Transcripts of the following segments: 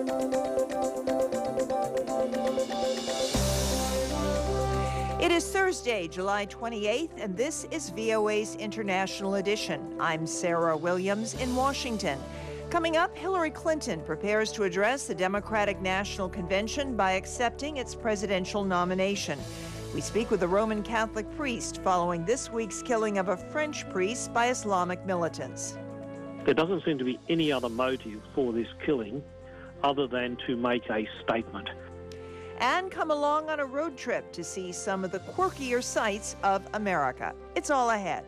It is Thursday, July 28th, and this is VOA's International Edition. I'm Sarah Williams in Washington. Coming up, Hillary Clinton prepares to address the Democratic National Convention by accepting its presidential nomination. We speak with a Roman Catholic priest following this week's killing of a French priest by Islamic militants. There doesn't seem to be any other motive for this killing other than to make a statement. And come along on a road trip to see some of the quirkier sights of America. It's all ahead.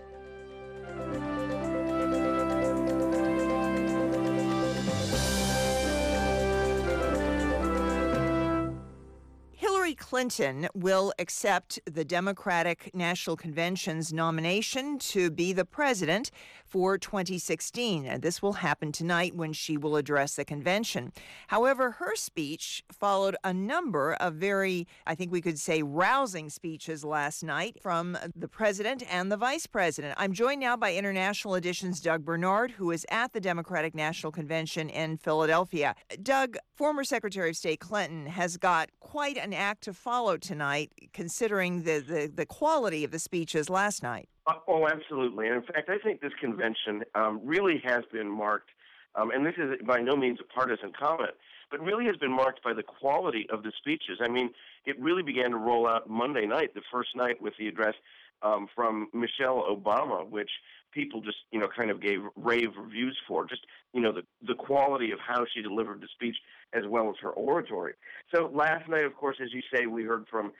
Hillary Clinton will accept the Democratic National Convention's nomination to be the president for 2016. And this will happen tonight when she will address the convention. However, her speech followed a number of very, I think we could say, rousing speeches last night from the president and the vice president. I'm joined now by International Edition's Doug Bernard, who is at the Democratic National Convention in Philadelphia. Doug, former Secretary of State Clinton has got quite an act to follow tonight, considering the quality of the speeches last night. Oh, absolutely. And in fact, I think this convention really has been marked, and this is by no means a partisan comment, but really has been marked by the quality of the speeches. I mean, it really began to roll out Monday night, the first night, with the address from Michelle Obama, which people just, kind of gave rave reviews for, just, the quality of how she delivered the speech as well as her oratory. So last night, of course, as you say, we heard from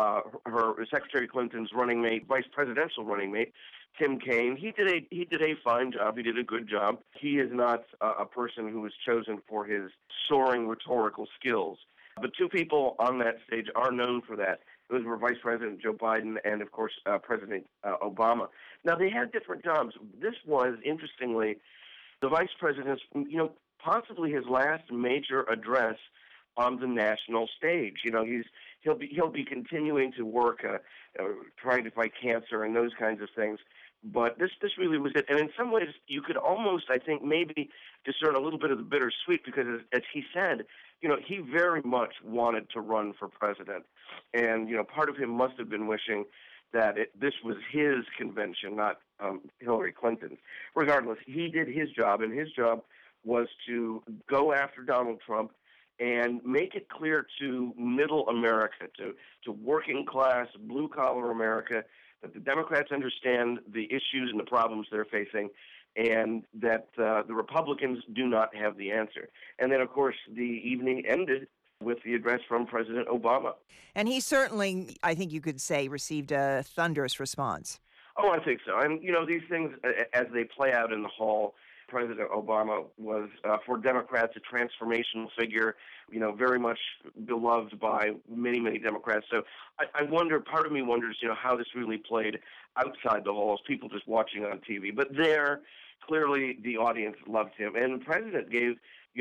her Secretary Clinton's running mate, vice presidential running mate, Tim Kaine. He did a fine job. He did a good job. He is not a person who was chosen for his soaring rhetorical skills. But two people on that stage are known for that. Those were Vice President Joe Biden and, of course, President Obama. Now, they had different jobs. This was, interestingly, the vice president's, possibly his last major address on the national stage. He'll be continuing to work, trying to fight cancer and those kinds of things. But this really was it. And in some ways, you could almost, I think, maybe discern a little bit of the bittersweet because, as he said, he very much wanted to run for president. And, part of him must have been wishing that this was his convention, not Hillary Clinton's. Regardless, he did his job, and his job was to go after Donald Trump and make it clear to middle America, to working class, blue-collar America, that the Democrats understand the issues and the problems they're facing, and that the Republicans do not have the answer. And then, of course, the evening ended with the address from President Obama. And he certainly, I think you could say, received a thunderous response. Oh, I think so. And, these things, as they play out in the hall, President Obama was, for Democrats, a transformational figure, very much beloved by many, many Democrats. So I wonder, part of me wonders, how this really played outside the halls, people just watching on TV. But there, clearly the audience loved him. And the president gave,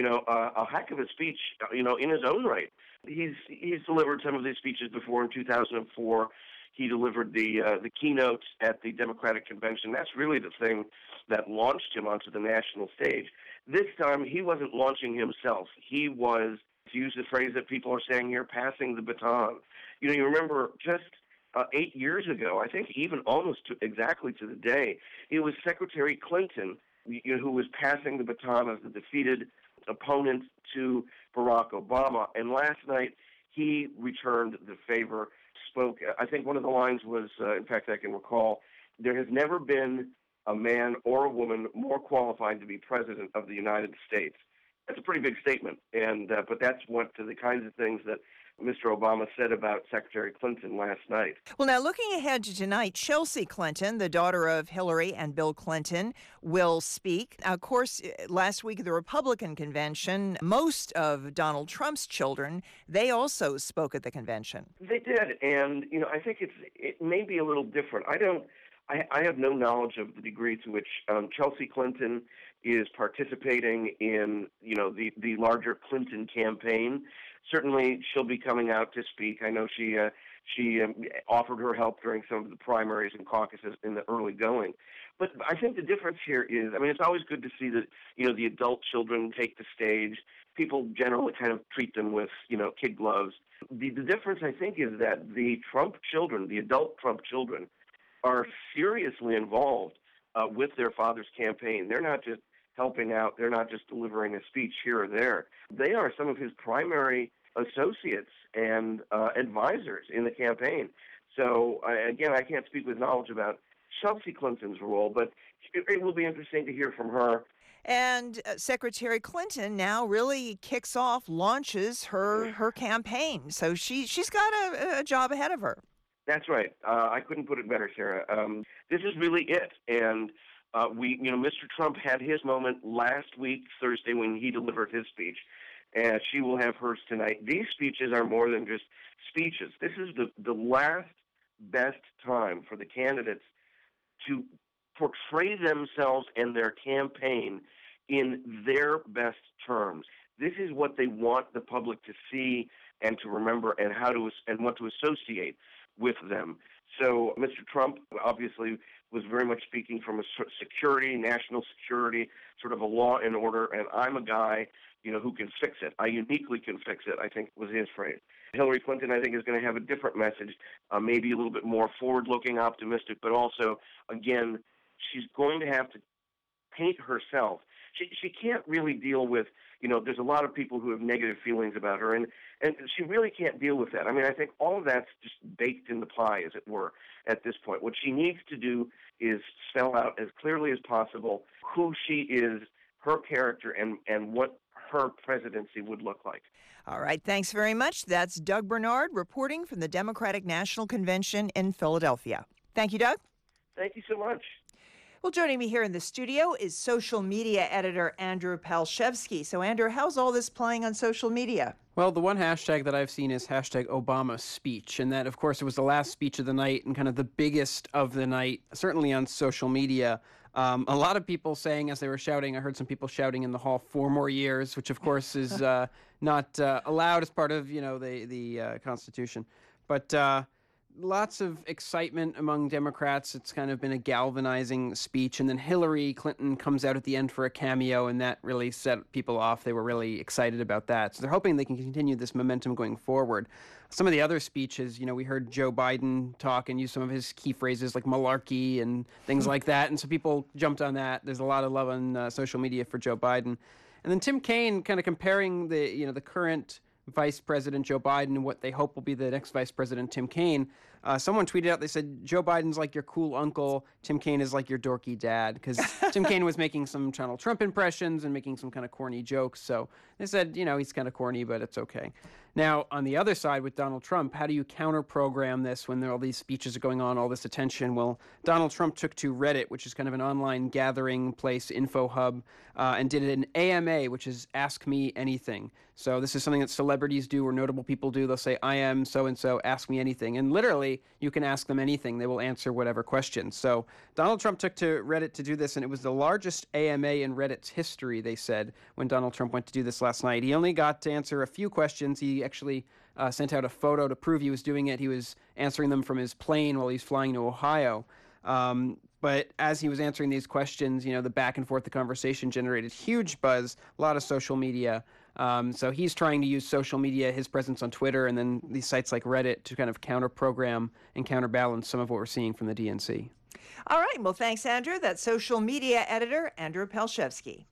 a heck of a speech, in his own right. He's delivered some of these speeches before. In 2004, he delivered the keynotes at the Democratic Convention. That's really the thing that launched him onto the national stage. This time, he wasn't launching himself. He was, to use the phrase that people are saying here, passing the baton. You remember just 8 years ago, I think even almost exactly to the day, it was Secretary Clinton who was passing the baton as the defeated opponent to Barack Obama. And last night, he returned the favor, spoke. I think one of the lines was, in fact, I can recall, there has never been a man or a woman more qualified to be president of the United States. That's a pretty big statement, and but that's the kinds of things that Mr. Obama said about Secretary Clinton last night. Well, now, looking ahead to tonight, Chelsea Clinton, the daughter of Hillary and Bill Clinton, will speak. Of course, last week at the Republican convention, most of Donald Trump's children, they also spoke at the convention. They did, and I think it may be a little different. I have no knowledge of the degree to which Chelsea Clinton is participating in, the larger Clinton campaign. Certainly, she'll be coming out to speak. I know she offered her help during some of the primaries and caucuses in the early going. But I think the difference here is, I mean, it's always good to see that, the adult children take the stage. People generally kind of treat them with, kid gloves. The difference, I think, is that the Trump children, the adult Trump children, are seriously involved with their father's campaign. They're not just helping out. They're not just delivering a speech here or there. They are some of his primary associates and advisors in the campaign. So, again, I can't speak with knowledge about Chelsea Clinton's role, but it will be interesting to hear from her. And Secretary Clinton now really launches her campaign. So she's got a job ahead of her. That's right. I couldn't put it better, Sarah. This is really it. And Mr. Trump had his moment last week, Thursday, when he delivered his speech. And she will have hers tonight. These speeches are more than just speeches. This is the last best time for the candidates to portray themselves and their campaign in their best terms. This is what they want the public to see and to remember and what to associate with them. So Mr. Trump obviously was very much speaking from a security, national security, sort of a law and order, and I'm a guy, who can fix it. I uniquely can fix it, I think was his phrase. Hillary Clinton, I think, is going to have a different message, maybe a little bit more forward-looking, optimistic, but also, again, she's going to have to paint herself. She can't really deal with, there's a lot of people who have negative feelings about her, and she really can't deal with that. I mean, I think all of that's just baked in the pie, as it were, at this point. What she needs to do is spell out as clearly as possible who she is, her character, and what her presidency would look like. All right, thanks very much. That's Doug Bernard reporting from the Democratic National Convention in Philadelphia. Thank you, Doug. Thank you so much. Well, joining me here in the studio is social media editor Andrew Palshevsky. So, Andrew, how's all this playing on social media? Well, the one hashtag that I've seen is hashtag Obama speech. And that, of course, it was the last speech of the night and kind of the biggest of the night, certainly on social media. A lot of people saying as they were shouting, I heard some people shouting in the hall, 4 more years, which, of course, is not allowed as part of, the Constitution. But lots of excitement among Democrats. It's kind of been a galvanizing speech. And then Hillary Clinton comes out at the end for a cameo, and that really set people off. They were really excited about that. So they're hoping they can continue this momentum going forward. Some of the other speeches, we heard Joe Biden talk and use some of his key phrases like malarkey and things like that. And so people jumped on that. There's a lot of love on social media for Joe Biden. And then Tim Kaine kind of comparing the current Vice President Joe Biden and what they hope will be the next Vice President Tim Kaine. Someone tweeted out, they said, Joe Biden's like your cool uncle, Tim Kaine is like your dorky dad, because Tim Kaine was making some Donald Trump impressions and making some kind of corny jokes. So they said, he's kind of corny, but it's okay. Now, on the other side with Donald Trump, how do you counter-program this when all these speeches are going on, all this attention? Well, Donald Trump took to Reddit, which is kind of an online gathering place, info hub, and did an AMA, which is Ask Me Anything. So this is something that celebrities do or notable people do. They'll say, I am so-and-so, ask me anything. And literally, you can ask them anything. They will answer whatever questions. So Donald Trump took to Reddit to do this, and it was the largest AMA in Reddit's history, they said, when Donald Trump went to do this last night. He only got to answer a few questions. He actually sent out a photo to prove he was doing it. He was answering them from his plane while he's flying to Ohio. But as he was answering these questions, the back and forth, the conversation generated huge buzz, a lot of social media. So he's trying to use social media, his presence on Twitter, and then these sites like Reddit to kind of counter-program and counterbalance some of what we're seeing from the DNC. All right. Well, thanks, Andrew. That's social media editor Andrew Palshevsky.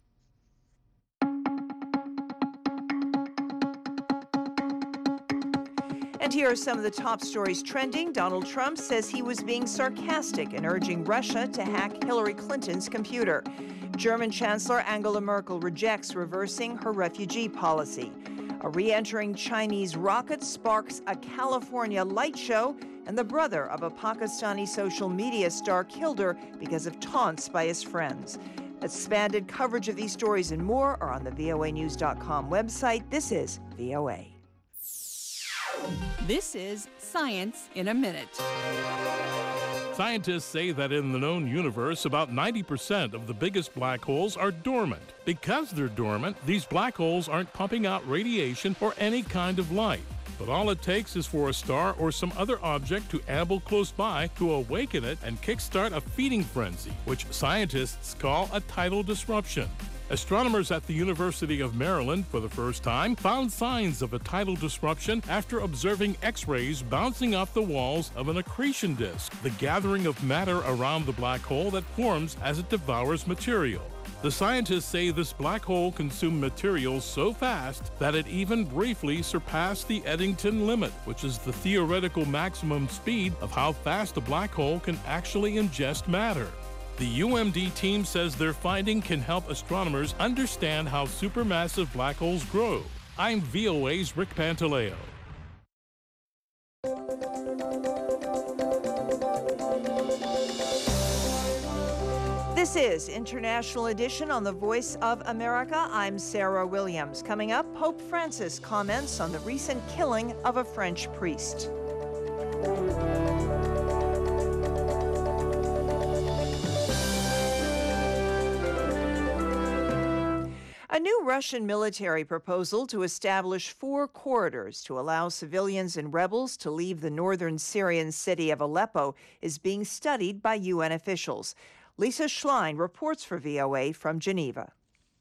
And here are some of the top stories trending. Donald Trump says he was being sarcastic in urging Russia to hack Hillary Clinton's computer. German Chancellor Angela Merkel rejects reversing her refugee policy. A re-entering Chinese rocket sparks a California light show, and the brother of a Pakistani social media star killed her because of taunts by his friends. Expanded coverage of these stories and more are on the voanews.com website. This is VOA. This is Science in a Minute. Scientists say that in the known universe, about 90% of the biggest black holes are dormant. Because they're dormant, these black holes aren't pumping out radiation or any kind of light. but all it takes is for a star or some other object to amble close by to awaken it and kickstart a feeding frenzy, which scientists call a tidal disruption. Astronomers at the University of Maryland, for the first time, found signs of a tidal disruption after observing X-rays bouncing off the walls of an accretion disk, the gathering of matter around the black hole that forms as it devours material. The scientists say this black hole consumed material so fast that it even briefly surpassed the Eddington limit, which is the theoretical maximum speed of how fast a black hole can actually ingest matter. The UMD team says their finding can help astronomers understand how supermassive black holes grow. I'm VOA's Rick Pantaleo. This is International Edition on the Voice of America. I'm Sarah Williams. Coming up, Pope Francis comments on the recent killing of a French priest. A new Russian military proposal to establish 4 corridors to allow civilians and rebels to leave the northern Syrian city of Aleppo is being studied by UN officials. Lisa Schlein reports for VOA from Geneva.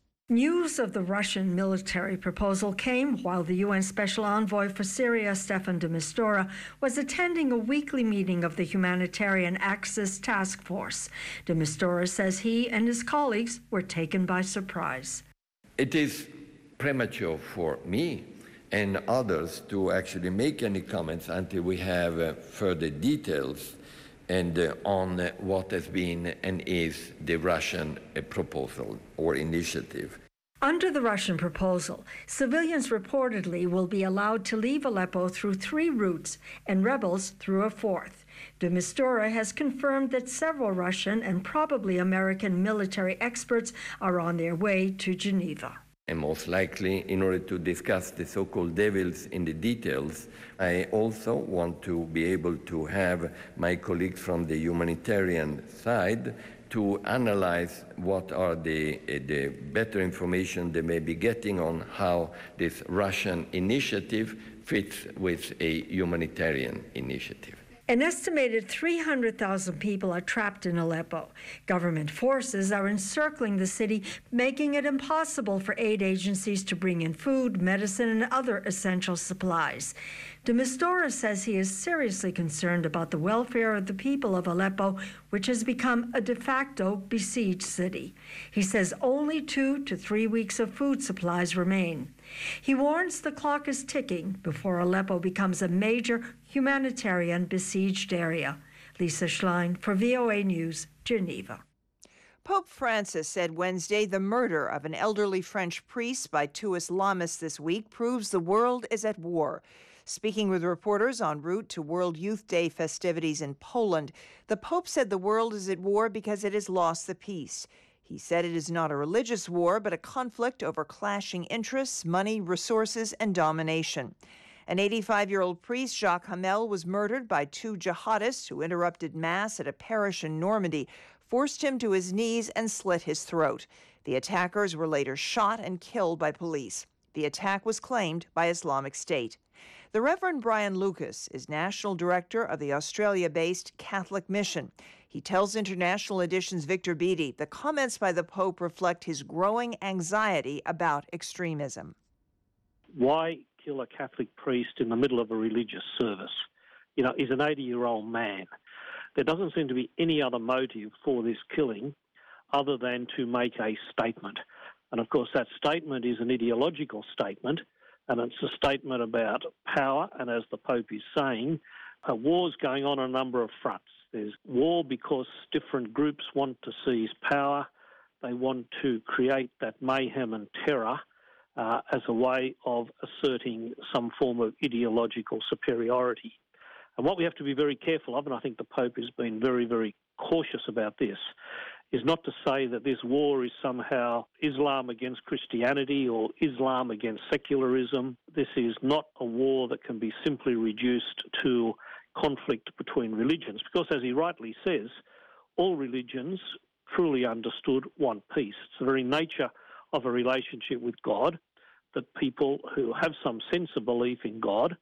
News of the Russian military proposal came while the UN Special Envoy for Syria, Staffan de Mistura, was attending a weekly meeting of the Humanitarian Axis Task Force. De Mistura says he and his colleagues were taken by surprise. It is premature for me and others to actually make any comments until we have further details and on what has been and is the Russian proposal or initiative. Under the Russian proposal, civilians reportedly will be allowed to leave Aleppo through 3 routes and rebels through a 4th. De Mistura has confirmed that several Russian and probably American military experts are on their way to Geneva. And most likely, in order to discuss the so-called devils in the details, I also want to be able to have my colleagues from the humanitarian side to analyze what are the better information they may be getting on how this Russian initiative fits with a humanitarian initiative. An estimated 300,000 people are trapped in Aleppo. Government forces are encircling the city, making it impossible for aid agencies to bring in food, medicine, and other essential supplies. De Mistura says he is seriously concerned about the welfare of the people of Aleppo, which has become a de facto besieged city. He says only 2 to 3 weeks of food supplies remain. He warns the clock is ticking before Aleppo becomes a major humanitarian besieged area. Lisa Schlein for VOA News, Geneva. Pope Francis said Wednesday the murder of an elderly French priest by 2 Islamists this week proves the world is at war. Speaking with reporters en route to World Youth Day festivities in Poland, the Pope said the world is at war because it has lost the peace. He said it is not a religious war, but a conflict over clashing interests, money, resources, and domination. An 85-year-old priest, Jacques Hamel, was murdered by 2 jihadists who interrupted Mass at a parish in Normandy, forced him to his knees, and slit his throat. The attackers were later shot and killed by police. The attack was claimed by Islamic State. The Reverend Brian Lucas is National Director of the Australia-based Catholic Mission. He tells International Edition's Victor Beattie the comments by the Pope reflect his growing anxiety about extremism. Why kill a Catholic priest in the middle of a religious service? You know, he's an 80-year-old man. There doesn't seem to be any other motive for this killing other than to make a statement. And of course, that statement is an ideological statement, and it's a statement about power. And as the Pope is saying, a war's going on a number of fronts. There's war because different groups want to seize power. They want to create that mayhem and terror as a way of asserting some form of ideological superiority. And what we have to be very careful of, and I think the Pope has been very, very cautious about this, is not to say that this war is somehow Islam against Christianity or Islam against secularism. This is not a war that can be simply reduced to conflict between religions, because as he rightly says, all religions truly understood want peace. It's the very nature of a relationship with God that people who have some sense of belief in God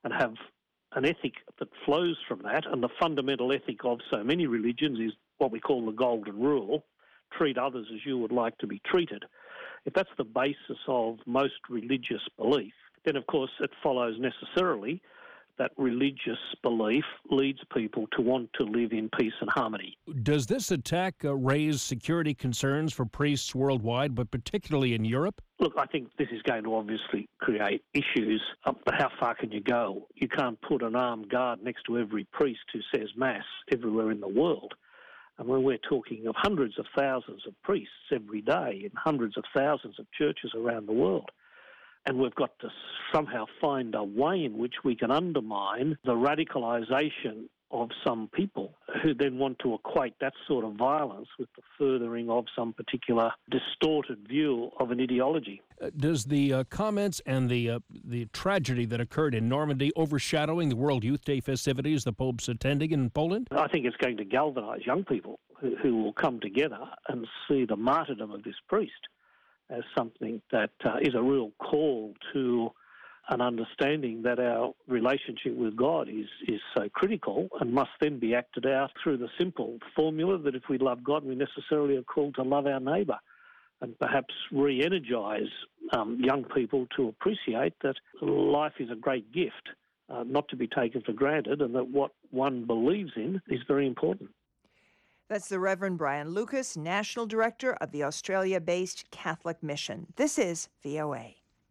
and have an ethic that flows from that. And the fundamental ethic of so many religions is what we call the golden rule: treat others as you would like to be treated. If that's the basis of most religious belief, then of course it follows necessarily that religious belief leads people to want to live in peace and harmony. Does this attack raise security concerns for priests worldwide, but particularly in Europe? Look, I think this is going to obviously create issues, but how far can you go? You can't put an armed guard next to every priest who says Mass everywhere in the world. And when we're talking of hundreds of thousands of priests every day in hundreds of thousands of churches around the world, and we've got to somehow find a way in which we can undermine the radicalisation of some people who then want to equate that sort of violence with the furthering of some particular distorted view of an ideology. Does the comments and the tragedy that occurred in Normandy overshadowing the World Youth Day festivities the Pope's attending in Poland? I think it's going to galvanise young people who will come together and see the martyrdom of this priest as something that is a real call to an understanding that our relationship with God is so critical and must then be acted out through the simple formula that if we love God, we necessarily are called to love our neighbour, and perhaps re-energise young people to appreciate that life is a great gift, not to be taken for granted, and that what one believes in is very important. That's the Reverend Brian Lucas, National Director of the Australia-based Catholic Mission. This is VOA.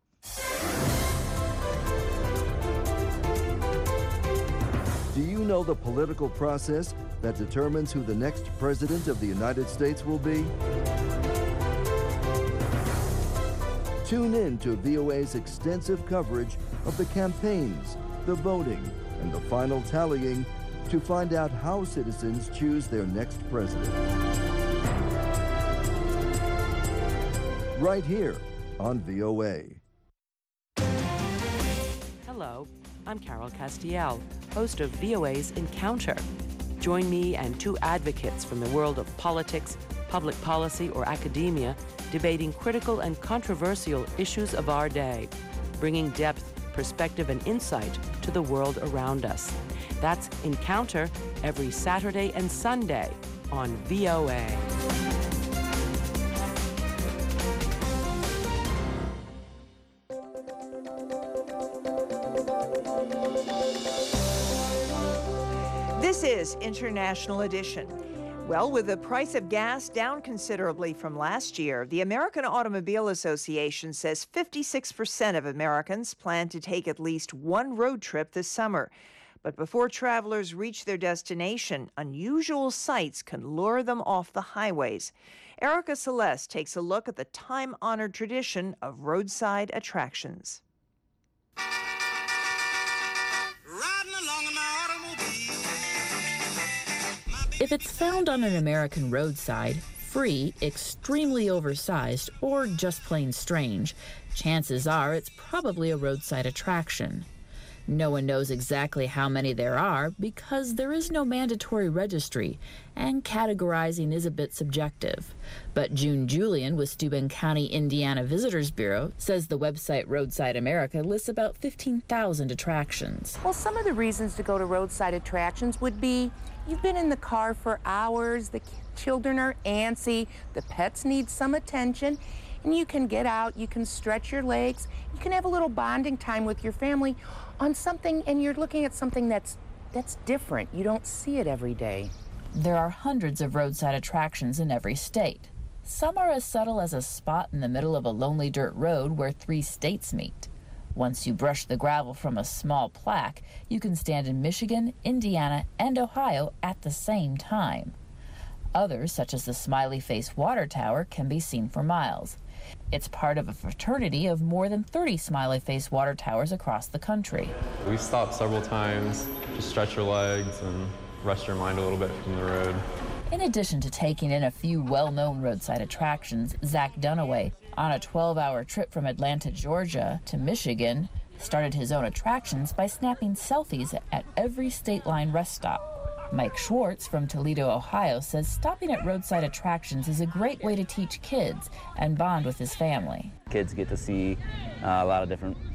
Do you know the political process that determines who the next president of the United States will be? Tune in to VOA's extensive coverage of the campaigns, the voting, and the final tallying to find out how citizens choose their next president. Right here on VOA. Hello, I'm Carol Castiel, host of VOA's Encounter. Join me and two advocates from the world of politics, public policy, or academia debating critical and controversial issues of our day, bringing depth, perspective, and insight to the world around us. That's Encounter every Saturday and Sunday on VOA. This is International Edition. Well, with the price of gas down considerably from last year, the American Automobile Association says 56% of Americans plan to take at least one road trip this summer. But before travelers reach their destination, unusual sights can lure them off the highways. Erica Celeste takes a look at the time-honored tradition of roadside attractions. If it's found on an American roadside, free, extremely oversized, or just plain strange, chances are it's probably a roadside attraction. No one knows exactly how many there are because there is no mandatory registry, and categorizing is a bit subjective. But June Julian with Steuben County, Indiana Visitors Bureau says the website Roadside America lists about 15,000 attractions. Well, some of the reasons to go to roadside attractions would be you've been in the car for hours, the children are antsy, the pets need some attention, and you can get out, you can stretch your legs, you can have a little bonding time with your family on something, and you're looking at something that's different. You don't see it every day. There are hundreds of roadside attractions in every state. Some are as subtle as a spot in the middle of a lonely dirt road where 3 states meet. Once you brush the gravel from a small plaque, you can stand in Michigan, Indiana, and Ohio at the same time. Others, such as the Smiley Face Water Tower, can be seen for miles. It's part of a fraternity of more than 30 Smiley Face Water Towers across the country. We've stopped several times, just stretch your legs and rest your mind a little bit from the road. In addition to taking in a few well-known roadside attractions, Zach Dunaway, on a 12-hour trip from Atlanta, Georgia to Michigan, started his own attractions by snapping selfies at every state line rest stop. Mike Schwartz from Toledo, Ohio, says stopping at roadside attractions is a great way to teach kids and bond with his family. Kids get to see a lot of different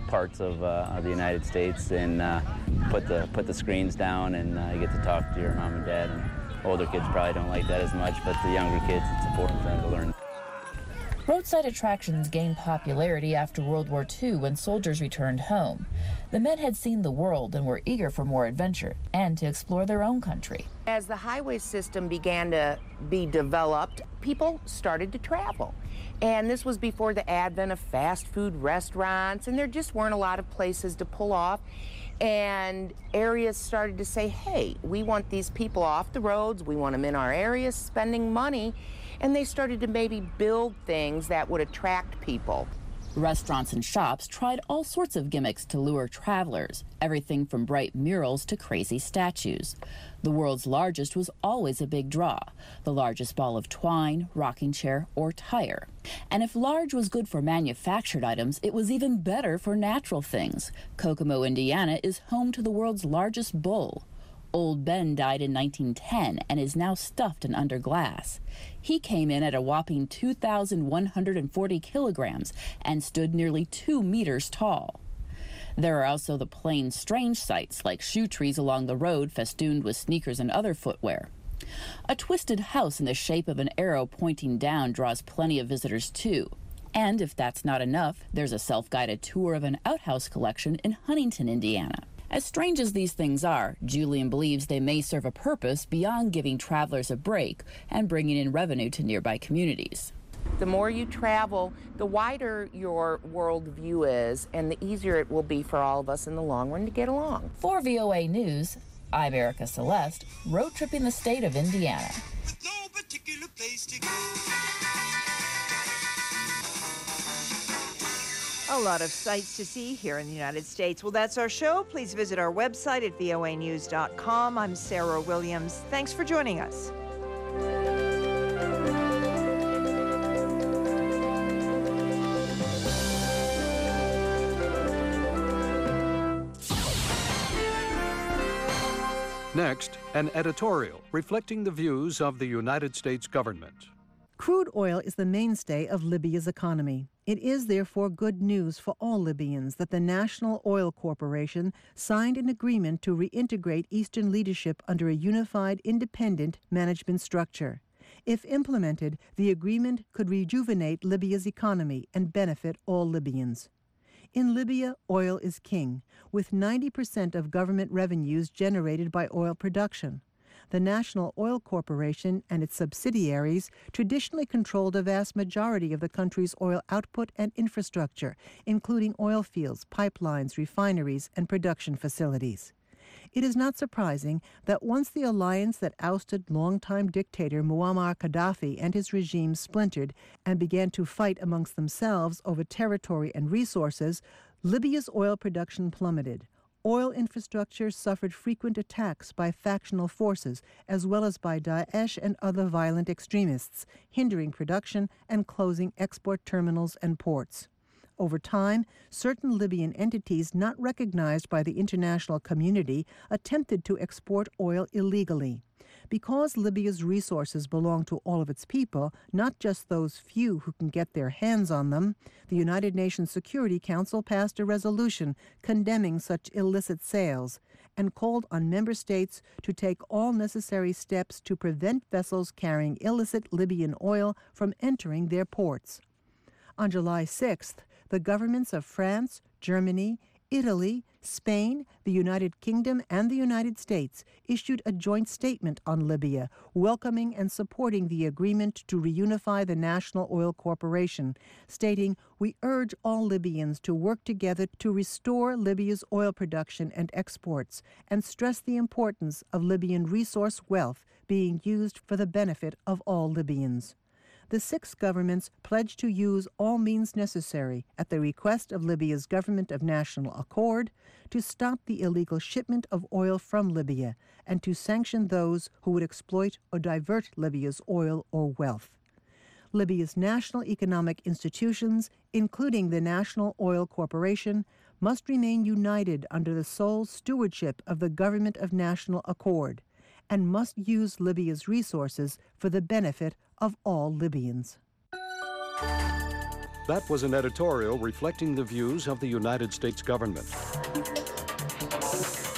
parts of the United States and put the screens down, and you get to talk to your mom and dad. And older kids probably don't like that as much, but the younger kids, it's important for them to learn. Roadside attractions gained popularity after World War II when soldiers returned home. The men had seen the world and were eager for more adventure and to explore their own country. As the highway system began to be developed, people started to travel. And this was before the advent of fast food restaurants, and there just weren't a lot of places to pull off. And areas started to say, hey, we want these people off the roads, we want them in our areas spending money. And they started to maybe build things that would attract people. Restaurants and shops tried all sorts of gimmicks to lure travelers, everything from bright murals to crazy statues. The world's largest was always a big draw, the largest ball of twine, rocking chair, or tire. And if large was good for manufactured items, it was even better for natural things. Kokomo, Indiana is home to the world's largest bull. Old Ben died in 1910 and is now stuffed and under glass. He came in at a whopping 2,140 kilograms and stood nearly 2 meters tall. There are also the plain strange sights like shoe trees along the road festooned with sneakers and other footwear. A twisted house in the shape of an arrow pointing down draws plenty of visitors too. And if that's not enough, there's a self-guided tour of an outhouse collection in Huntington, Indiana. As strange as these things are, Julian believes they may serve a purpose beyond giving travelers a break and bringing in revenue to nearby communities. The more you travel, the wider your world view is, and the easier it will be for all of us in the long run to get along. For VOA News, I'm Erica Celeste, road tripping the state of Indiana. No particular place to go. A lot of sights to see here in the United States. Well, that's our show. Please visit our website at voanews.com. I'm Sarah Williams. Thanks for joining us. Next, an editorial reflecting the views of the United States government. Crude oil is the mainstay of Libya's economy. It is therefore good news for all Libyans that the National Oil Corporation signed an agreement to reintegrate Eastern leadership under a unified, independent management structure. If implemented, the agreement could rejuvenate Libya's economy and benefit all Libyans. In Libya, oil is king, with 90% of government revenues generated by oil production. The National Oil Corporation and its subsidiaries traditionally controlled a vast majority of the country's oil output and infrastructure, including oil fields, pipelines, refineries, and production facilities. It is not surprising that once the alliance that ousted longtime dictator Muammar Gaddafi and his regime splintered and began to fight amongst themselves over territory and resources, Libya's oil production plummeted. Oil infrastructure suffered frequent attacks by factional forces as well as by Daesh and other violent extremists, hindering production and closing export terminals and ports. Over time, certain Libyan entities not recognized by the international community attempted to export oil illegally. Because Libya's resources belong to all of its people, not just those few who can get their hands on them, the United Nations Security Council passed a resolution condemning such illicit sales and called on member states to take all necessary steps to prevent vessels carrying illicit Libyan oil from entering their ports. On July 6th, the governments of France, Germany, Italy, Spain, the United Kingdom, and the United States issued a joint statement on Libya, welcoming and supporting the agreement to reunify the National Oil Corporation, stating, "We urge all Libyans to work together to restore Libya's oil production and exports, and stress the importance of Libyan resource wealth being used for the benefit of all Libyans." The 6 governments pledged to use all means necessary, at the request of Libya's government of national accord, to stop the illegal shipment of oil from Libya and to sanction those who would exploit or divert Libya's oil or wealth. Libya's national economic institutions, including the National Oil Corporation, must remain united under the sole stewardship of the government of national accord and must use Libya's resources for the benefit of all Libyans. That was an editorial reflecting the views of the United States government.